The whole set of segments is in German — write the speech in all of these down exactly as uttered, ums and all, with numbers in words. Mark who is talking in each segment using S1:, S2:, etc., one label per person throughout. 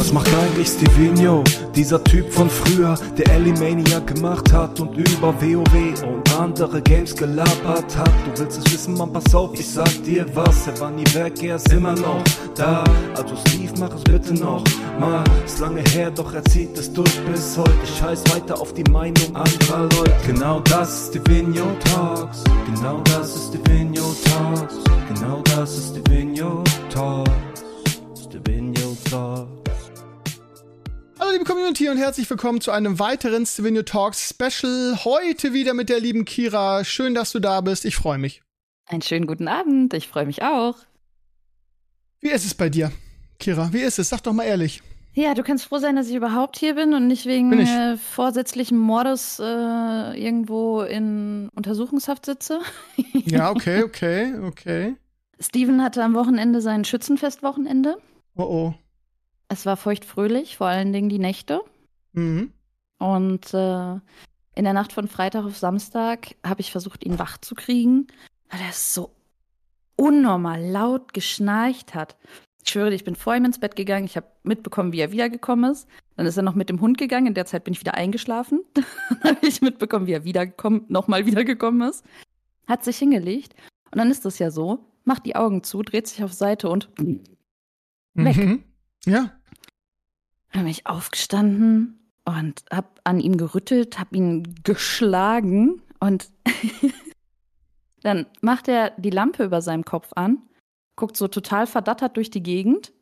S1: Was macht eigentlich Stevino, dieser Typ von früher, der Elimaniac gemacht hat und über WoW und andere Games gelabert hat? Du willst es wissen, Mann, pass auf, ich sag dir was. Er war nie weg, er ist immer noch da. Also Steve, mach es bitte noch mal. Ist lange her, doch er zieht es durch bis heute. Ich scheiß weiter auf die Meinung anderer Leute. Genau das ist Stevino Talks. Genau das ist Stevino Talks. Genau das ist Stevino Talks. Stevino Talks.
S2: Hallo liebe Community und herzlich willkommen zu einem weiteren Stevino Talks Special. Heute wieder mit der lieben Kira. Schön, dass du da bist. Ich freue mich.
S3: Einen schönen guten Abend. Ich freue mich auch.
S2: Wie ist es bei dir, Kira? Wie ist es? Sag doch mal ehrlich.
S3: Ja, du kannst froh sein, dass ich überhaupt hier bin und nicht wegen äh, vorsätzlichen Mordes äh, irgendwo in Untersuchungshaft sitze.
S2: Ja, okay, okay, okay.
S3: Steven hatte am Wochenende sein Schützenfestwochenende.
S2: Oh oh.
S3: Es war feuchtfröhlich, vor allen Dingen die Nächte.
S2: Mhm.
S3: Und äh, in der Nacht von Freitag auf Samstag habe ich versucht, ihn wach zu kriegen, weil er so unnormal laut geschnarcht hat. Ich schwöre dir, ich bin vor ihm ins Bett gegangen, ich habe mitbekommen, wie er wiedergekommen ist. Dann ist er noch mit dem Hund gegangen, in der Zeit bin ich wieder eingeschlafen. Dann habe ich mitbekommen, wie er wiedergekommen, nochmal wiedergekommen ist. Hat sich hingelegt und dann ist das ja so, macht die Augen zu, dreht sich auf Seite und weg.
S2: Mhm. Ja.
S3: Dann bin ich aufgestanden und hab an ihm gerüttelt, hab ihn geschlagen und dann macht er die Lampe über seinem Kopf an, guckt so total verdattert durch die Gegend,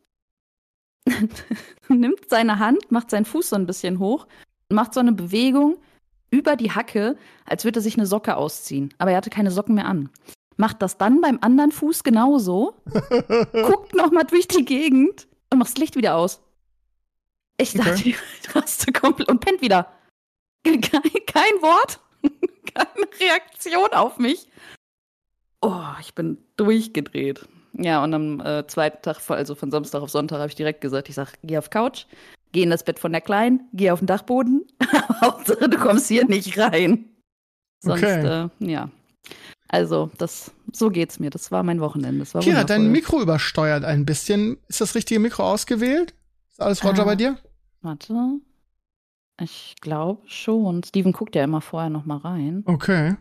S3: nimmt seine Hand, macht seinen Fuß so ein bisschen hoch und macht so eine Bewegung über die Hacke, als würde er sich eine Socke ausziehen. Aber er hatte keine Socken mehr an. Macht das dann beim anderen Fuß genauso, guckt nochmal durch die Gegend und macht das Licht wieder aus. Ich dachte, okay. Du hast du komplett und pennt wieder. Kein, kein Wort, keine Reaktion auf mich. Oh, ich bin durchgedreht. Ja, und am äh, zweiten Tag, also von Samstag auf Sonntag, habe ich direkt gesagt, ich sag, geh auf Couch, geh in das Bett von der Kleinen, geh auf den Dachboden. Hauptsache, du kommst hier nicht rein. Sonst,
S2: okay.
S3: äh, ja. Also, das, so geht's mir. Das war mein Wochenende. Das war
S2: Kira,
S3: wundervoll.
S2: dein Mikro übersteuert ein bisschen. Ist das richtige Mikro ausgewählt? Ist alles Roger äh, bei dir?
S3: Warte. Ich glaube schon. Steven guckt ja immer vorher noch mal rein.
S2: Okay.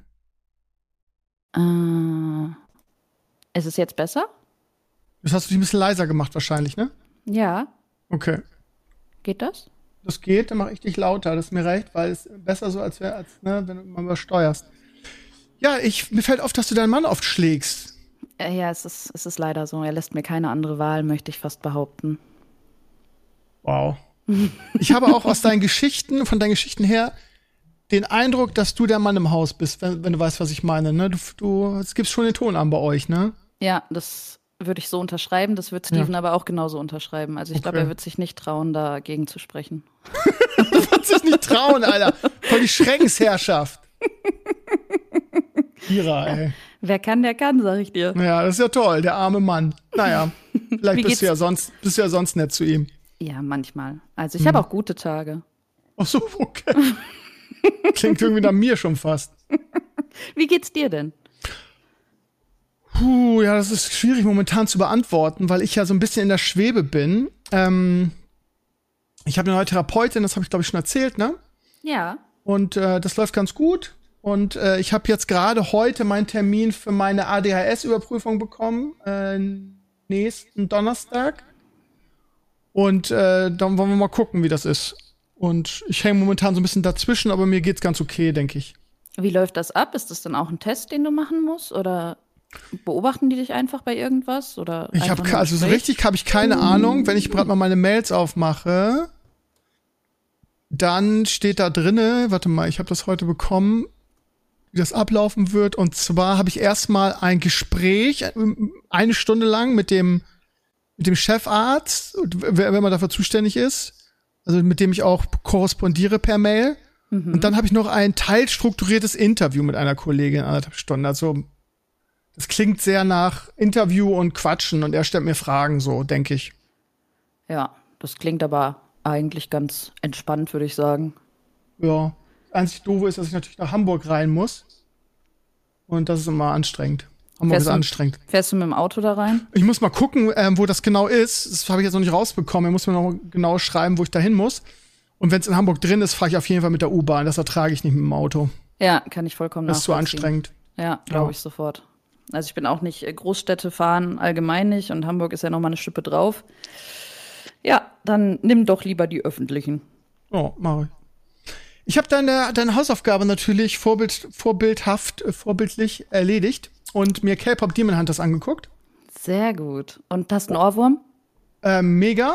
S3: Äh, ist es jetzt besser?
S2: Das hast du dich ein bisschen leiser gemacht wahrscheinlich, ne?
S3: Ja.
S2: Okay.
S3: Geht das?
S2: Das geht, dann mache ich dich lauter. Das ist mir recht, weil es besser so, als, wär, als ne, wenn du mal übersteuerst. Ja, ich, mir fällt auf, dass du deinen Mann oft schlägst.
S3: Äh, ja, es ist, es ist leider so. Er lässt mir keine andere Wahl, möchte ich fast behaupten.
S2: Wow. Ich habe auch aus deinen Geschichten, von deinen Geschichten her, den Eindruck, dass du der Mann im Haus bist, wenn, wenn du weißt, was ich meine. Ne? Du, du, es gibt schon den Ton an bei euch, ne?
S3: Ja, das würde ich so unterschreiben. Das wird Steven ja. aber auch genauso unterschreiben. Also ich okay. glaube, er wird sich nicht trauen, dagegen zu sprechen.
S2: Er wird sich nicht trauen, Alter. Voll die Schreckensherrschaft. Kira, ey.
S3: Wer kann, der kann, sag ich dir.
S2: Ja, das ist ja toll, der arme Mann. Naja, vielleicht bist du ja sonst, bist du ja sonst nett zu ihm.
S3: Ja, manchmal. Also ich hm. habe auch gute Tage.
S2: Ach so, okay. Klingt irgendwie nach mir schon fast.
S3: Wie geht's dir denn?
S2: Puh, ja, das ist schwierig momentan zu beantworten, weil ich ja so ein bisschen in der Schwebe bin. Ähm, ich habe eine neue Therapeutin, das habe ich glaube ich schon erzählt, ne?
S3: Ja.
S2: Und äh, das läuft ganz gut. Und äh, ich habe jetzt gerade heute meinen Termin für meine A D H S-Überprüfung bekommen, äh, nächsten Donnerstag. Und äh, dann wollen wir mal gucken, wie das ist. Und ich hänge momentan so ein bisschen dazwischen, aber mir geht's ganz okay, denke ich.
S3: Wie läuft das ab? Ist das dann auch ein Test, den du machen musst? Oder beobachten die dich einfach bei irgendwas? Oder
S2: ich habe also so richtig habe ich keine uh. Ahnung. Wenn ich gerade mal meine Mails aufmache, dann steht da drinne, warte mal, ich habe das heute bekommen, wie das ablaufen wird. Und zwar habe ich erstmal ein Gespräch, eine Stunde lang mit dem mit dem Chefarzt, wenn man dafür zuständig ist. Also mit dem ich auch korrespondiere per Mail. Mhm. Und dann habe ich noch ein teilstrukturiertes Interview mit einer Kollegin, anderthalb Stunden. Also das klingt sehr nach Interview und Quatschen und er stellt mir Fragen, so denke ich.
S3: Ja, das klingt aber eigentlich ganz entspannt, würde ich sagen.
S2: Ja, das einzig Doofe ist, dass ich natürlich nach Hamburg rein muss. Und das ist immer anstrengend. Hamburg
S3: Fährst
S2: ist
S3: du-
S2: anstrengend.
S3: Fährst du mit dem Auto da rein?
S2: Ich muss mal gucken, ähm, wo das genau ist. Das habe ich jetzt noch nicht rausbekommen. Ich muss mir noch genau schreiben, wo ich da hin muss. Und wenn es in Hamburg drin ist, fahre ich auf jeden Fall mit der U-Bahn. Das ertrage ich nicht mit dem Auto.
S3: Ja, kann ich vollkommen
S2: Das ist zu
S3: nachvollziehen.
S2: anstrengend.
S3: Ja, glaube
S2: Ja.
S3: ich sofort. Also ich bin auch nicht, äh, Großstädte fahren allgemein nicht und Hamburg ist ja noch mal eine Schippe drauf. Ja, dann nimm doch lieber die öffentlichen.
S2: Oh, mach ich. Ich habe deine, deine Hausaufgabe natürlich vorbild, vorbildhaft, äh, vorbildlich erledigt und mir K-Pop Demon Hunters angeguckt.
S3: Sehr gut. Und hast einen Ohrwurm?
S2: Ähm, mega.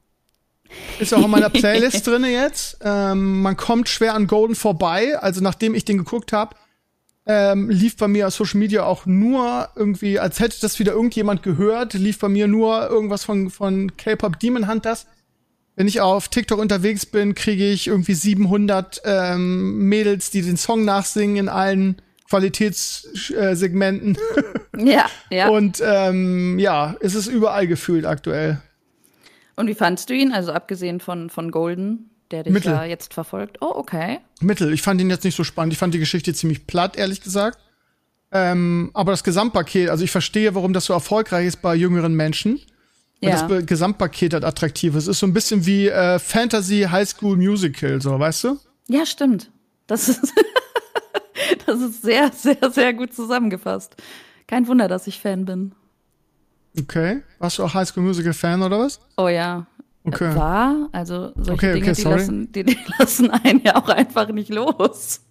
S2: Ist auch in meiner Playlist drinne jetzt. Ähm, man kommt schwer an Golden vorbei. Also nachdem ich den geguckt habe, ähm, lief bei mir auf Social Media auch nur irgendwie, als hätte das wieder irgendjemand gehört, lief bei mir nur irgendwas von, von K-Pop Demon Hunters. Wenn ich auf TikTok unterwegs bin, kriege ich irgendwie siebenhundert ähm, Mädels, die den Song nachsingen in allen Qualitätssegmenten.
S3: Ja, ja. Und,
S2: Und ähm, ja, es ist überall gefühlt aktuell.
S3: Und wie fandst du ihn? Also abgesehen von, von Golden, der dich
S2: Mittel.
S3: ja jetzt verfolgt. Oh, okay.
S2: Mittel. Ich fand ihn jetzt nicht so spannend. Ich fand die Geschichte ziemlich platt, ehrlich gesagt. Ähm, aber das Gesamtpaket, also ich verstehe, warum das so erfolgreich ist bei jüngeren Menschen. Weil
S3: Ja.
S2: das Be- Gesamtpaket halt attraktiv ist. Es ist so ein bisschen wie äh, Fantasy High School Musical, so, weißt du?
S3: Ja, stimmt. Das ist, das ist sehr, sehr, sehr gut zusammengefasst. Kein Wunder, dass ich Fan bin.
S2: Okay. Warst du auch High School Musical Fan oder was?
S3: Oh ja.
S2: Okay.
S3: War, also solche
S2: Okay,
S3: Dinge,
S2: okay,
S3: die,
S2: sorry.
S3: lassen, die, die lassen einen ja auch einfach nicht los.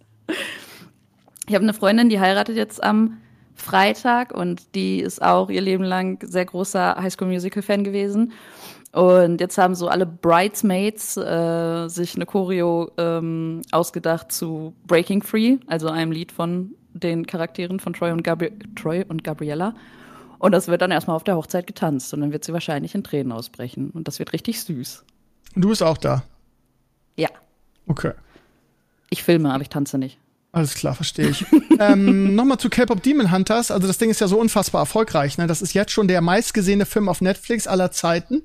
S3: Ich habe eine Freundin, die heiratet jetzt am Freitag und die ist auch ihr Leben lang sehr großer High School Musical Fan gewesen. Und jetzt haben so alle Bridesmaids äh, sich eine Choreo ähm, ausgedacht zu Breaking Free, also einem Lied von den Charakteren von Troy und, Gabri- Troy und Gabriella. Und das wird dann erstmal auf der Hochzeit getanzt und dann wird sie wahrscheinlich in Tränen ausbrechen. Und das wird richtig süß.
S2: Und du bist auch da.
S3: Ja,
S2: Okay.
S3: ich filme, aber ich tanze nicht.
S2: Alles klar, verstehe ich. ähm, Nochmal zu K-Pop Demon Hunters. Also das Ding ist ja so unfassbar erfolgreich. Ne? Das ist jetzt schon der meistgesehene Film auf Netflix aller Zeiten.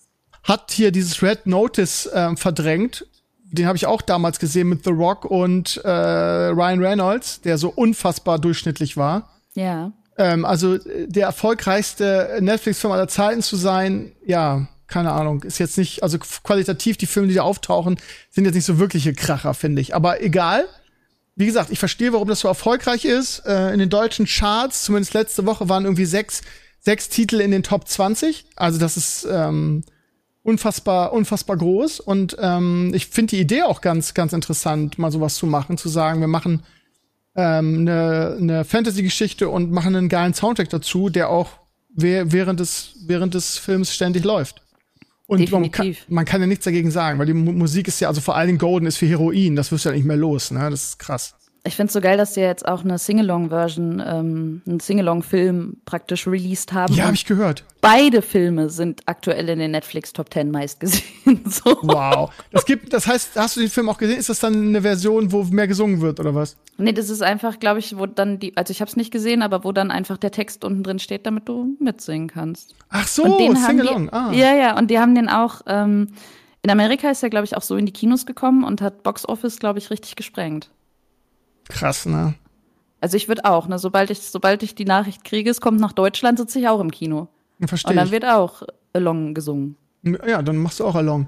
S2: Hat hier dieses Red Notice ähm, verdrängt. Den habe ich auch damals gesehen mit The Rock und äh, Ryan Reynolds, der so unfassbar durchschnittlich war.
S3: Ja.
S2: Ähm, also äh, der erfolgreichste Netflix-Film aller Zeiten zu sein, ja, keine Ahnung, ist jetzt nicht, also qualitativ die Filme, die da auftauchen, sind jetzt nicht so wirkliche Kracher, finde ich. Aber egal. Wie gesagt, ich verstehe, warum das so erfolgreich ist. Äh, in den deutschen Charts, zumindest letzte Woche, waren irgendwie sechs, sechs Titel in den Top zwanzig. Also das ist ähm, unfassbar, unfassbar groß. Und ähm, ich finde die Idee auch ganz, ganz interessant, mal sowas zu machen, zu sagen, wir machen ähm, eine, eine Fantasy-Geschichte und machen einen geilen Soundtrack dazu, der auch we- während des, während des Films ständig läuft. Und man kann,
S3: Definitiv.
S2: man kann ja nichts dagegen sagen, weil die Mu- Musik ist ja, also vor allen Dingen Golden ist für Heroin, das wirst du ja nicht mehr los, ne? Das ist krass.
S3: Ich finde es so geil, dass die jetzt auch eine Sing-Along-Version, ähm, einen Sing-Along-Film praktisch released haben.
S2: Ja, habe
S3: Und
S2: ich gehört.
S3: beide Filme sind aktuell in den Netflix Top Ten meistgesehen. So.
S2: Wow. Das gibt, das heißt, hast du den Film auch gesehen? Ist das dann eine Version, wo mehr gesungen wird oder was?
S3: Nee, das ist einfach, glaube ich, wo dann die, also ich habe es nicht gesehen, aber wo dann einfach der Text unten drin steht, damit du mitsingen kannst.
S2: Ach so,
S3: Und den haben
S2: Sing Along.
S3: die,
S2: Ah.
S3: Ja, ja, und die haben den auch, ähm, in Amerika ist er, glaube ich, auch so in die Kinos gekommen und hat Box Office, glaube ich, richtig gesprengt.
S2: Krass, ne?
S3: Also ich würde auch, ne, sobald ich, sobald ich die Nachricht kriege, es kommt nach Deutschland, sitze ich auch im Kino. Und
S2: Verstehe
S3: dann
S2: ich.
S3: wird auch Along gesungen.
S2: Ja, dann machst du auch Along.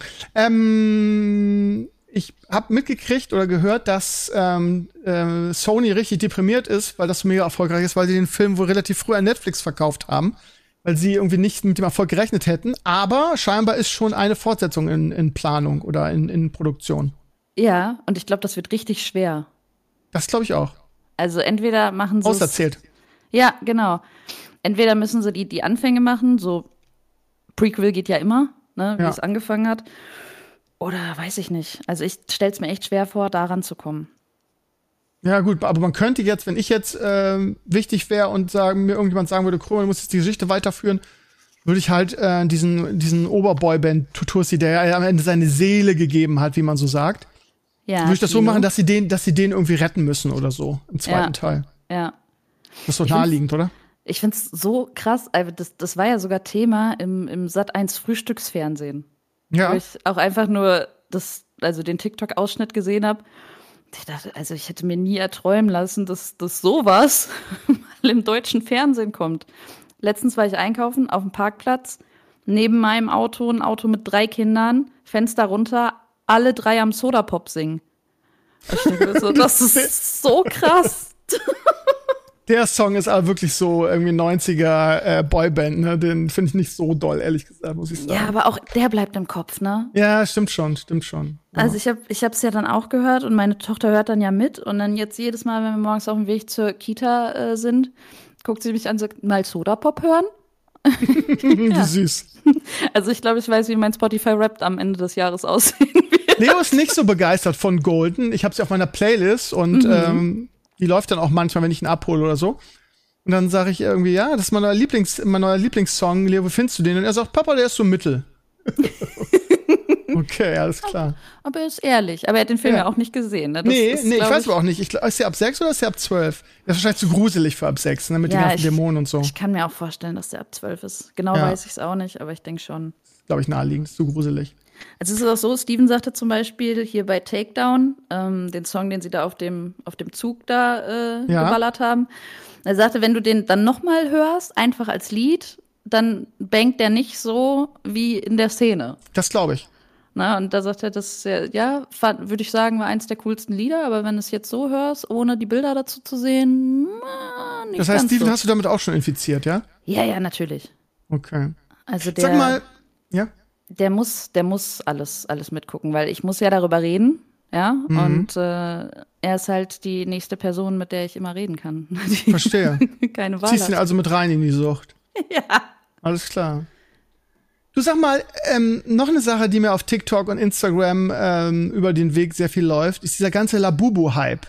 S2: Ähm, ich habe mitgekriegt oder gehört, dass ähm, äh, Sony richtig deprimiert ist, weil das so mega erfolgreich ist, weil sie den Film wohl relativ früh an Netflix verkauft haben, weil sie irgendwie nicht mit dem Erfolg gerechnet hätten. Aber scheinbar ist schon eine Fortsetzung in, in Planung oder in, in Produktion.
S3: Ja, und ich glaube, das wird richtig schwer.
S2: Das glaube ich auch.
S3: Also entweder machen sie es-
S2: Auserzählt.
S3: Ja, genau. Entweder müssen sie die, die Anfänge machen, so Prequel geht ja immer, ne, wie
S2: Ja.
S3: es angefangen hat. Oder weiß ich nicht. Also ich stell's mir echt schwer vor, daran zu kommen.
S2: Ja, gut, aber man könnte jetzt, wenn ich jetzt ähm, wichtig wäre und sagen, mir irgendjemand sagen würde, Krone, du musst jetzt die Geschichte weiterführen, würde ich halt äh, diesen, diesen Oberboyband Tutursi, der ja am Ende seine Seele gegeben hat, wie man so sagt,
S3: Ja,
S2: würde ich das so
S3: Kino.
S2: machen, dass sie den, dass sie den irgendwie retten müssen oder so im zweiten
S3: Ja.
S2: Teil.
S3: Ja.
S2: Das ist doch
S3: Ich find's-
S2: naheliegend, oder?
S3: Ich find's so krass, also das, das war ja sogar Thema im, im Sat eins Frühstücksfernsehen.
S2: Ja.
S3: Wo ich auch einfach nur das, also den TikTok-Ausschnitt gesehen habe. Ich dachte, also ich hätte mir nie erträumen lassen, dass, dass sowas mal mal im deutschen Fernsehen kommt. Letztens war ich einkaufen auf dem Parkplatz, neben meinem Auto ein Auto mit drei Kindern, Fenster runter, alle drei am Sodapop singen. Ich denke so, das ist so krass.
S2: Der Song ist aber wirklich so irgendwie neunziger äh, Boyband, ne? Den finde ich nicht so doll, ehrlich gesagt, muss ich sagen.
S3: Ja, aber auch der bleibt im Kopf, ne?
S2: Ja, stimmt schon, stimmt schon. Ja.
S3: Also ich habe ich hab's ja dann auch gehört und meine Tochter hört dann ja mit und dann jetzt jedes Mal, wenn wir morgens auf dem Weg zur Kita äh, sind, guckt sie mich an und sagt, mal Sodapop hören?
S2: Wie süß.
S3: Also ich glaube, ich weiß, wie mein Spotify-Rap am Ende des Jahres aussehen wird.
S2: Leo ist nicht so begeistert von Golden. Ich habe sie auf meiner Playlist und mhm. ähm, die läuft dann auch manchmal, wenn ich ihn abhole oder so. Und dann sage ich irgendwie, ja, das ist mein neuer, Lieblings, mein neuer Lieblingssong. Leo, wo findest du den? Und er sagt, Papa, der ist so mittel. Okay, alles klar.
S3: Aber er ist ehrlich. Aber er hat den Film ja, ja auch nicht gesehen. Ne? Das
S2: nee,
S3: ist,
S2: nee, ich weiß aber auch nicht. Ich, ist der ab sechs oder ist der ab zwölf? Der ist wahrscheinlich zu gruselig für ab sechs, ne? Mit
S3: ja,
S2: den ganzen
S3: ich,
S2: Dämonen und so.
S3: Ich kann mir auch vorstellen, dass der ab zwölf ist. Genau
S2: ja.
S3: weiß ich es auch nicht, aber ich denke schon.
S2: Glaube ich, naheliegend. Ist zu gruselig.
S3: Also es ist auch so, Steven sagte zum Beispiel hier bei Takedown, ähm, den Song, den sie da auf dem, auf dem Zug da äh,
S2: ja.
S3: geballert haben. Er sagte, wenn du den dann nochmal hörst, einfach als Lied, dann bangt der nicht so wie in der Szene.
S2: Das glaube ich.
S3: Na, und da sagt er, das ja, ja würde ich sagen, war eins der coolsten Lieder, aber wenn du es jetzt so hörst, ohne die Bilder dazu zu sehen, na, nicht
S2: Das heißt,
S3: ganz
S2: Steven
S3: so.
S2: Hast du damit auch schon infiziert, ja?
S3: Ja, ja, natürlich.
S2: Okay.
S3: Also der,
S2: Sag mal, ja?
S3: Der muss, der muss alles, alles mitgucken, weil ich muss ja darüber reden, ja,
S2: mhm.
S3: und äh, er ist halt die nächste Person, mit der ich immer reden kann. Die
S2: Verstehe.
S3: keine Wahl
S2: Ziehst ihn
S3: hat.
S2: also mit rein in die Sucht.
S3: Ja.
S2: Alles klar. Du, sag mal, ähm, noch eine Sache, die mir auf TikTok und Instagram ähm, über den Weg sehr viel läuft, ist dieser ganze Labubu-Hype.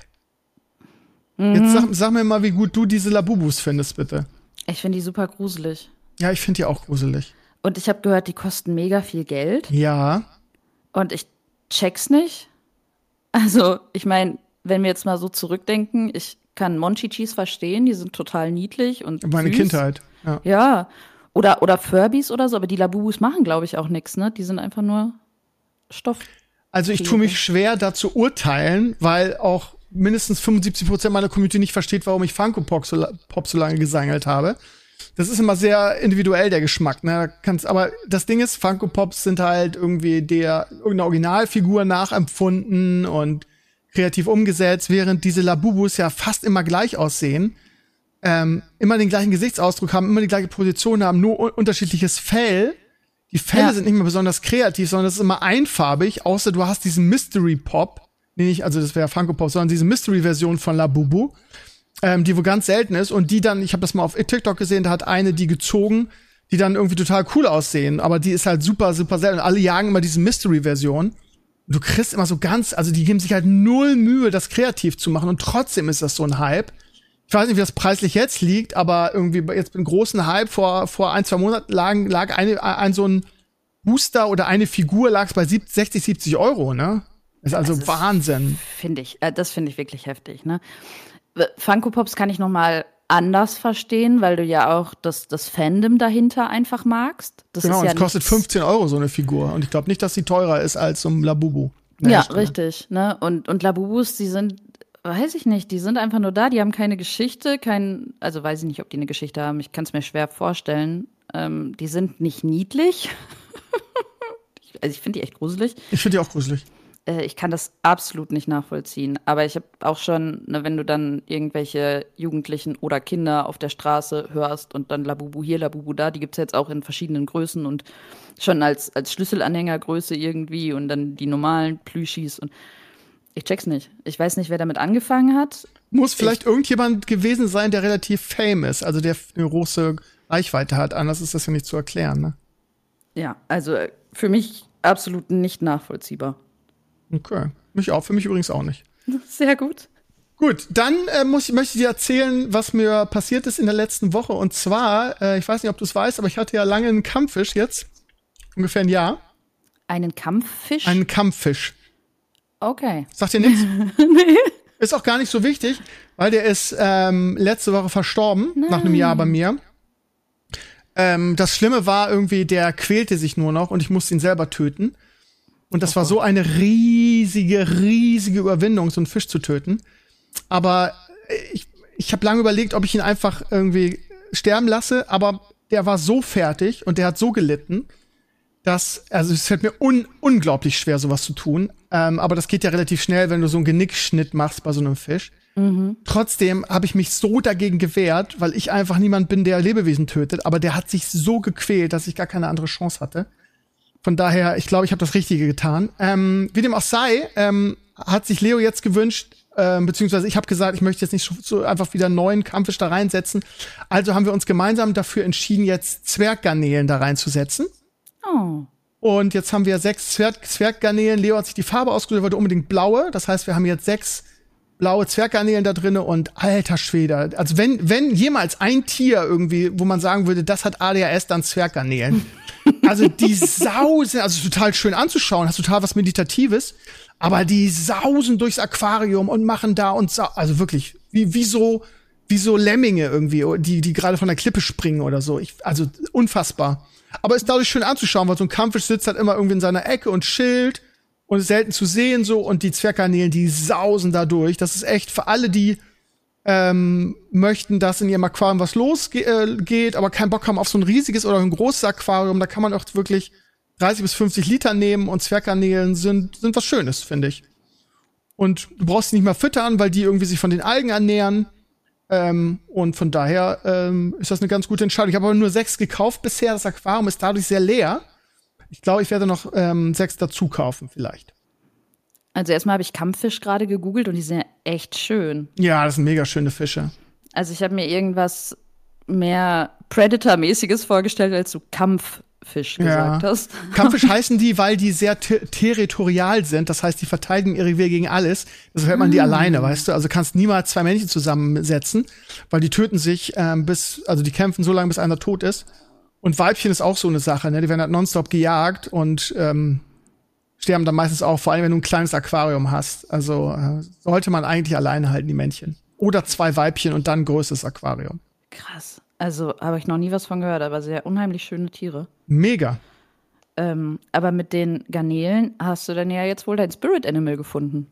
S2: Mhm. Jetzt sag, sag mir mal, wie gut du diese Labubus findest, bitte.
S3: Ich finde die super gruselig.
S2: Ja, ich finde die auch gruselig.
S3: Und ich habe gehört, die kosten mega viel Geld.
S2: Ja.
S3: Und ich check's nicht. Also, ich meine, wenn wir jetzt mal so zurückdenken, ich kann Monchichis verstehen, die sind total niedlich und
S2: Meine
S3: süß.
S2: Kindheit. Ja.
S3: Ja. Oder, oder Furbies oder so, aber die Labubus machen, glaube ich, auch nichts, ne? Die sind einfach nur Stoff.
S2: Also ich tue mich schwer, da zu urteilen, weil auch mindestens fünfundsiebzig Prozent meiner Community nicht versteht, warum ich Funko Pop so, Pop so lange gesangelt habe. Das ist immer sehr individuell, der Geschmack, ne? Kannst, aber das Ding ist, Funko Pops sind halt irgendwie der irgendeiner Originalfigur nachempfunden und kreativ umgesetzt, während diese Labubus ja fast immer gleich aussehen. Ähm, immer den gleichen Gesichtsausdruck haben, immer die gleiche Position haben, nur un- unterschiedliches Fell. Die Fälle
S3: ja.
S2: sind nicht mehr besonders kreativ, sondern das ist immer einfarbig, außer du hast diesen Mystery Pop, nee, nicht, also das wäre Funko Pop, sondern diese Mystery-Version von Labubu, ähm, die wohl ganz selten ist und die dann, ich habe das mal auf TikTok gesehen, da hat eine die gezogen, die dann irgendwie total cool aussehen, aber die ist halt super, super selten und alle jagen immer diese Mystery-Version. Du kriegst immer so ganz, also die geben sich halt null Mühe, das kreativ zu machen und trotzdem ist das so ein Hype. Ich weiß nicht, wie das preislich jetzt liegt, aber irgendwie jetzt beim großen Hype vor vor ein, zwei Monaten lag, lag eine, ein so ein Booster oder eine Figur lag bei sechzig, siebzig Euro, ne? Das ist also das Wahnsinn.
S3: Finde ich, äh, das finde ich wirklich heftig, ne? Funko Pops kann ich noch mal anders verstehen, weil du ja auch das, das Fandom dahinter einfach magst. Das
S2: genau,
S3: ist ja
S2: und es kostet fünfzehn Euro so eine Figur und ich glaube nicht, dass sie teurer ist als so ein Labubu.
S3: Ja, richtig, ne? Und, und Labubus, die sind weiß ich nicht, die sind einfach nur da, die haben keine Geschichte, kein, also weiß ich nicht, ob die eine Geschichte haben, ich kann es mir schwer vorstellen. Ähm, die sind nicht niedlich. Also ich finde die echt gruselig.
S2: Ich finde die auch gruselig.
S3: Äh, ich kann das absolut nicht nachvollziehen. Aber ich habe auch schon, ne, wenn du dann irgendwelche Jugendlichen oder Kinder auf der Straße hörst und dann Labubu hier, Labubu da, die gibt's jetzt auch in verschiedenen Größen und schon als, als Schlüsselanhängergröße irgendwie und dann die normalen Plüschis und ich check's nicht. Ich weiß nicht, wer damit angefangen hat.
S2: Muss vielleicht
S3: ich,
S2: irgendjemand gewesen sein, der relativ fame ist, also der eine große Reichweite hat. Anders ist das ja nicht zu erklären, ne?
S3: Ja, also für mich absolut nicht nachvollziehbar.
S2: Okay. Mich auch, für mich übrigens auch nicht.
S3: Sehr gut.
S2: Gut, dann äh, muss ich, möchte ich dir erzählen, was mir passiert ist in der letzten Woche. Und zwar, äh, ich weiß nicht, ob du es weißt, aber ich hatte ja lange einen Kampffisch jetzt. Ungefähr ein Jahr.
S3: Einen Kampffisch?
S2: Einen Kampffisch.
S3: Okay.
S2: Sagt dir nichts?
S3: Nee.
S2: Ist auch gar nicht so wichtig, weil der ist ähm, letzte Woche verstorben, Nein. nach einem Jahr bei mir. Ähm, das Schlimme war irgendwie, der quälte sich nur noch und ich musste ihn selber töten. Und das oh war so eine riesige, riesige Überwindung, so einen Fisch zu töten. Aber ich, ich habe lange überlegt, ob ich ihn einfach irgendwie sterben lasse, aber der war so fertig und der hat so gelitten, dass, also es fällt mir un unglaublich schwer, sowas zu tun. Ähm, aber das geht ja relativ schnell, wenn du so einen Genickschnitt machst bei so einem Fisch. Mhm. Trotzdem habe ich mich so dagegen gewehrt, weil ich einfach niemand bin, der Lebewesen tötet. Aber der hat sich so gequält, dass ich gar keine andere Chance hatte. Von daher, ich glaube, ich habe das Richtige getan. Ähm, wie dem auch sei, ähm, hat sich Leo jetzt gewünscht, äh, beziehungsweise ich habe gesagt, ich möchte jetzt nicht so einfach wieder einen neuen Kampffisch da reinsetzen. Also haben wir uns gemeinsam dafür entschieden, jetzt Zwerggarnelen da reinzusetzen.
S3: Oh.
S2: Und jetzt haben wir sechs Zwerg Zwerggarnelen. Leo hat sich die Farbe ausgesucht, wollte unbedingt blaue. Das heißt, wir haben jetzt sechs blaue Zwerggarnelen da drinne und alter Schwede. Also wenn, wenn jemals ein Tier irgendwie, wo man sagen würde, das hat A D H S, dann Zwerggarnelen. Also die sausen, also total schön anzuschauen, hast total was Meditatives, aber die sausen durchs Aquarium und machen da und sau also wirklich, wie, wie so, wie so Lemminge irgendwie, die, die gerade von der Klippe springen oder so. Ich, also unfassbar. Aber ist dadurch schön anzuschauen, weil so ein Kampffisch sitzt halt immer irgendwie in seiner Ecke und chillt und ist selten zu sehen so und die Zwerggarnelen, die sausen da durch. Das ist echt für alle, die ähm, möchten, dass in ihrem Aquarium was losgeht, äh, aber keinen Bock haben auf so ein riesiges oder ein großes Aquarium. Da kann man auch wirklich dreißig bis fünfzig Liter nehmen und Zwerggarnelen sind, sind was Schönes, finde ich. Und du brauchst sie nicht mehr füttern, weil die irgendwie sich von den Algen ernähren. Ähm, und von daher ähm, ist das eine ganz gute Entscheidung. Ich habe aber nur sechs gekauft bisher. Das Aquarium ist dadurch sehr leer. Ich glaube, ich werde noch ähm, sechs dazu kaufen vielleicht.
S3: Also erstmal habe ich Kampffisch gerade gegoogelt und die sind ja echt schön.
S2: Ja, das sind mega schöne Fische.
S3: Also ich habe mir irgendwas mehr Predator-mäßiges vorgestellt, als du Kampffisch gesagt
S2: ja.
S3: hast.
S2: Kampffisch heißen die, weil die sehr ter territorial sind. Das heißt, die verteidigen ihr Revier gegen alles. Deshalb hält man die mm. alleine, weißt du? Also kannst niemals zwei Männchen zusammensetzen, weil die töten sich ähm, bis, also die kämpfen so lange, bis einer tot ist. Und Weibchen ist auch so eine Sache, ne? Die werden halt nonstop gejagt und ähm, sterben dann meistens auch, vor allem wenn du ein kleines Aquarium hast. Also äh, sollte man eigentlich alleine halten, die Männchen. Oder zwei Weibchen und dann ein größeres Aquarium.
S3: Krass. Also habe ich noch nie was von gehört, aber sehr unheimlich schöne Tiere.
S2: Mega.
S3: Ähm, aber mit den Garnelen hast du dann ja jetzt wohl dein Spirit Animal gefunden.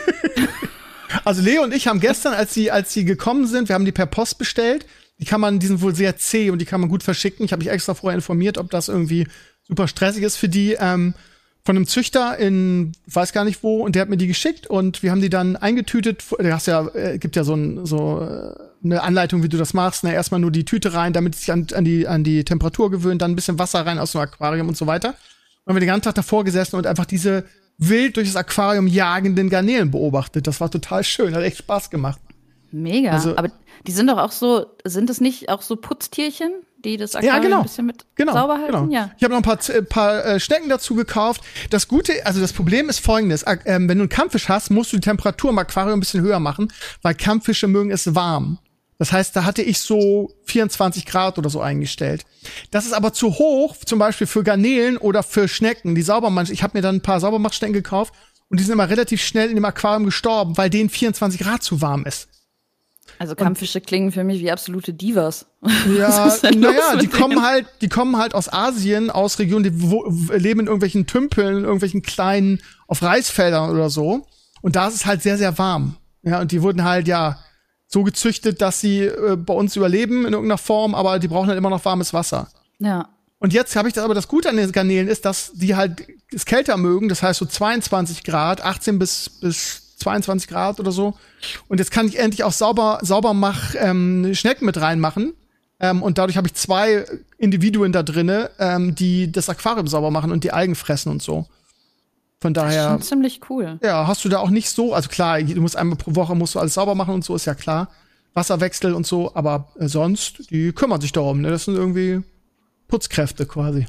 S2: Also Leo und ich haben gestern, als sie, als sie gekommen sind, wir haben die per Post bestellt. Die kann man, die sind wohl sehr zäh und die kann man gut verschicken. Ich habe mich extra vorher informiert, ob das irgendwie super stressig ist für die. Ähm, von einem Züchter in, weiß gar nicht wo, und der hat mir die geschickt und wir haben die dann eingetütet. Du hast ja, äh, gibt ja so, ein, so äh, eine Anleitung, wie du das machst. Ne? Erstmal nur die Tüte rein, damit es sich an, an, die, an die Temperatur gewöhnt, dann ein bisschen Wasser rein aus dem Aquarium und so weiter. Und haben wir den ganzen Tag davor gesessen und einfach diese wild durch das Aquarium jagenden Garnelen beobachtet. Das war total schön, hat echt Spaß gemacht.
S3: Mega,
S2: also,
S3: aber die sind doch auch so, sind es nicht auch so Putztierchen, die das Aquarium
S2: ja, genau.
S3: ein bisschen mit
S2: genau,
S3: sauber halten?
S2: Genau.
S3: Ja.
S2: Ich habe noch ein paar, äh, paar äh, Schnecken dazu gekauft. Das Gute, also das Problem ist folgendes, äh, wenn du einen Kampffisch hast, musst du die Temperatur im Aquarium ein bisschen höher machen, weil Kampffische mögen es warm. Das heißt, da hatte ich so vierundzwanzig Grad oder so eingestellt. Das ist aber zu hoch, zum Beispiel für Garnelen oder für Schnecken, die Saubermann. Ich habe mir dann ein paar Saubermachschnecken gekauft und die sind immer relativ schnell in dem Aquarium gestorben, weil denen vierundzwanzig Grad zu warm ist.
S3: Also Kampffische und, klingen für mich wie absolute Divas.
S2: Ja, naja, die kommen halt, die kommen halt aus Asien, aus Regionen, die wo, leben in irgendwelchen Tümpeln, in irgendwelchen kleinen, auf Reisfeldern oder so. Und da ist es halt sehr, sehr warm. Ja, und die wurden halt, ja, so gezüchtet, dass sie äh, bei uns überleben in irgendeiner Form, aber die brauchen halt immer noch warmes Wasser.
S3: Ja.
S2: Und jetzt habe ich das, aber das Gute an den Garnelen ist, dass die halt es kälter mögen, das heißt so zweiundzwanzig Grad, achtzehn bis, bis zweiundzwanzig Grad oder so. Und jetzt kann ich endlich auch sauber, sauber mach, ähm, Schnecken mit reinmachen. Ähm, und dadurch habe ich zwei Individuen da drinne, ähm, die das Aquarium sauber machen und die Algen fressen und so. Von daher.
S3: Das ist schon ziemlich cool.
S2: Ja, hast du da auch nicht so, also klar, du musst einmal pro Woche musst du alles sauber machen und so, ist ja klar. Wasserwechsel und so, aber äh, sonst, die kümmern sich darum, ne? Das sind irgendwie Putzkräfte quasi.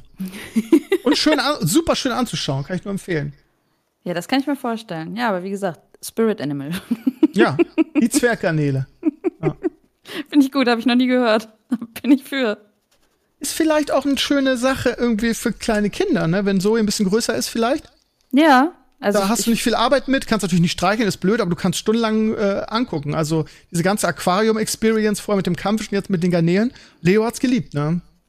S2: Und schön, an, super schön anzuschauen, kann ich nur empfehlen.
S3: Ja, das kann ich mir vorstellen. Ja, aber wie gesagt, Spirit Animal.
S2: Ja, die Zwerggarnele. Ja.
S3: Finde ich gut, habe ich noch nie gehört. Bin ich für.
S2: Ist vielleicht auch eine schöne Sache irgendwie für kleine Kinder, ne? Wenn Zoe ein bisschen größer ist vielleicht.
S3: Ja. Also
S2: da
S3: ich,
S2: hast du nicht viel Arbeit mit, kannst natürlich nicht streicheln, ist blöd, aber du kannst stundenlang äh, angucken. Also diese ganze Aquarium-Experience, vorher mit dem Kampffisch und jetzt mit den Garnelen. Leo hat's geliebt, ne?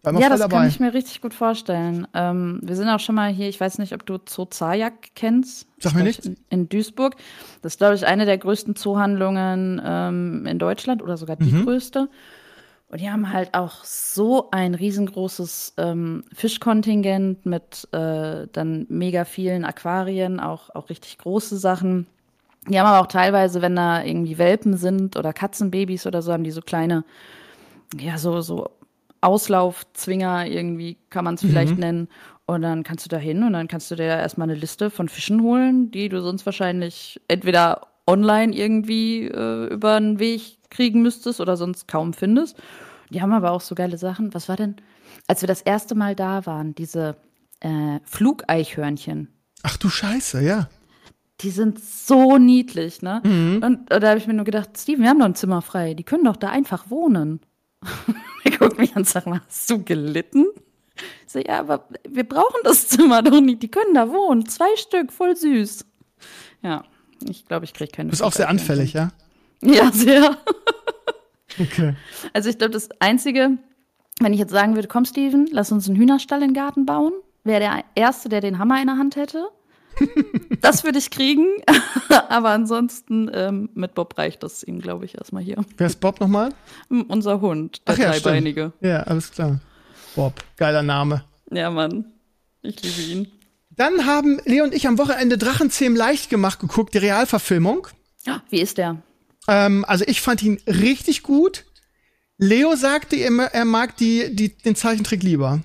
S2: War immer
S3: Ja,
S2: voll
S3: das
S2: dabei.
S3: kann ich mir richtig gut vorstellen. Ähm, wir sind auch schon mal hier, ich weiß nicht, ob du Zoo Zajac kennst.
S2: Sag mir
S3: Das ist,
S2: nichts.
S3: glaub ich, In, in Duisburg. Das ist, glaube ich, eine der größten Zoohandlungen ähm, in Deutschland oder sogar die
S2: Mhm.
S3: größte. Und die haben halt auch so ein riesengroßes ähm, Fischkontingent mit äh, dann mega vielen Aquarien, auch, auch richtig große Sachen. Die haben aber auch teilweise, wenn da irgendwie Welpen sind oder Katzenbabys oder so, haben die so kleine, ja, so, so Auslaufzwinger irgendwie, kann man es vielleicht
S2: Mhm.
S3: nennen. Und dann kannst du da hin und dann kannst du dir da erstmal eine Liste von Fischen holen, die du sonst wahrscheinlich entweder online irgendwie äh, über den Weg kriegen müsstest oder sonst kaum findest. Die haben aber auch so geile Sachen. Was war denn, als wir das erste Mal da waren, diese äh, Flugeichhörnchen.
S2: Ach du Scheiße, ja.
S3: Die sind so niedlich, ne?
S2: Mhm.
S3: Und, und da habe ich mir nur gedacht, Steven, wir haben doch ein Zimmer frei. Die können doch da einfach wohnen. Er guckt mich an und sagt, hast du gelitten? Ich so, ja, aber wir brauchen das Zimmer doch nicht. Die können da wohnen. Zwei Stück, voll süß. Ja, ich glaube, ich kriege keine.
S2: Du bist auch sehr anfällig, ja?
S3: Ja, sehr.
S2: Okay.
S3: Also ich glaube, das Einzige, wenn ich jetzt sagen würde, komm, Steven, lass uns einen Hühnerstall in den Garten bauen, wäre der Erste, der den Hammer in der Hand hätte. Das würde ich kriegen. Aber ansonsten ähm, mit Bob reicht das ihm, glaube ich, erstmal hier.
S2: Wer ist Bob nochmal?
S3: Unser Hund, der
S2: Ach ja,
S3: Dreibeinige.
S2: stimmt. Ja, alles klar. Bob, geiler Name.
S3: Ja, Mann. Ich liebe ihn.
S2: Dann haben Leo und ich am Wochenende Drachenzähmen leicht gemacht geguckt, die Realverfilmung.
S3: Wie ist der?
S2: Ähm, also ich fand ihn richtig gut. Leo sagte, er, er mag die, die, den Zeichentrick lieber.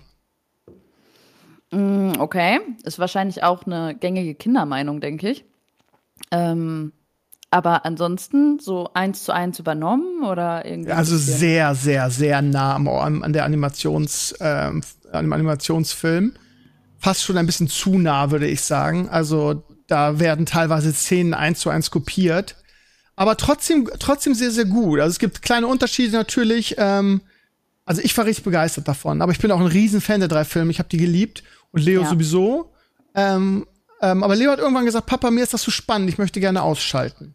S3: Mm, okay. Ist wahrscheinlich auch eine gängige Kindermeinung, denke ich. Ähm, aber ansonsten so eins zu eins übernommen oder irgendwie?
S2: Also
S3: ein bisschen-
S2: sehr, sehr, sehr nah am, an der Animations, ähm, an dem Animationsfilm. Fast schon ein bisschen zu nah, würde ich sagen. Also da werden teilweise Szenen eins zu eins kopiert. Aber trotzdem, trotzdem sehr, sehr gut. Also es gibt kleine Unterschiede natürlich. Ähm, also ich war richtig begeistert davon. Aber ich bin auch ein Riesenfan der drei Filme. Ich habe die geliebt. Und Leo
S3: Ja.
S2: sowieso. Ähm, ähm, aber Leo hat irgendwann gesagt, Papa, mir ist das zu spannend. Ich möchte gerne ausschalten.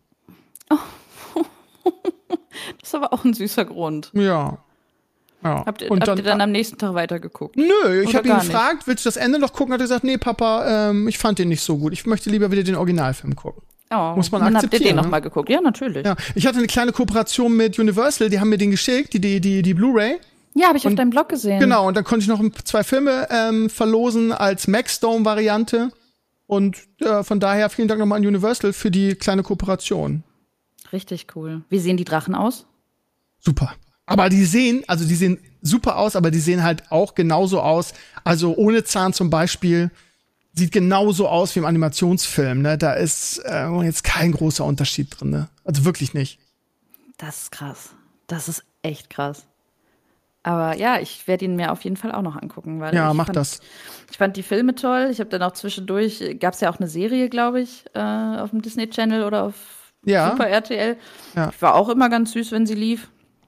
S3: Das ist aber auch ein süßer Grund.
S2: Ja. Ja.
S3: Habt ihr,
S2: Und
S3: habt ihr dann am nächsten Tag weitergeguckt?
S2: Nö, ich
S3: Oder
S2: habe ihn
S3: gar nicht?
S2: gefragt, willst du das Ende noch gucken? Hat er gesagt, nee, Papa, ähm, ich fand den nicht so gut. Ich möchte lieber wieder den Originalfilm gucken.
S3: Oh,
S2: Muss man
S3: dann habt ihr
S2: akzeptieren,
S3: den
S2: ne?
S3: noch mal geguckt? Ja, natürlich.
S2: Ja, ich hatte eine kleine Kooperation mit Universal, die haben mir den geschickt, die, die, die, die Blu-ray.
S3: Ja, habe ich auf
S2: Und-
S3: deinem Blog gesehen.
S2: Genau, und dann konnte ich noch zwei Filme ähm, verlosen als Maxdome-Variante. Und äh, von daher vielen Dank nochmal an Universal für die kleine Kooperation.
S3: Richtig cool. Wie sehen die Drachen aus?
S2: Super. Aber die sehen, also die sehen super aus, aber die sehen halt auch genauso aus. Also ohne Zahn zum Beispiel sieht genauso aus wie im Animationsfilm. Ne? Da ist äh, jetzt kein großer Unterschied drin. Ne? Also wirklich nicht.
S3: Das ist krass. Das ist echt krass. Aber ja, ich werde ihn mir auf jeden Fall auch noch angucken. Weil
S2: Ja,
S3: ich
S2: mach
S3: fand,
S2: das.
S3: Ich fand die Filme toll. Ich habe dann auch zwischendurch, gab es ja auch eine Serie, glaube ich, äh, auf dem Disney Channel oder auf
S2: Ja.
S3: Super R T L.
S2: Ja.
S3: Ich war auch immer ganz süß, wenn sie lief.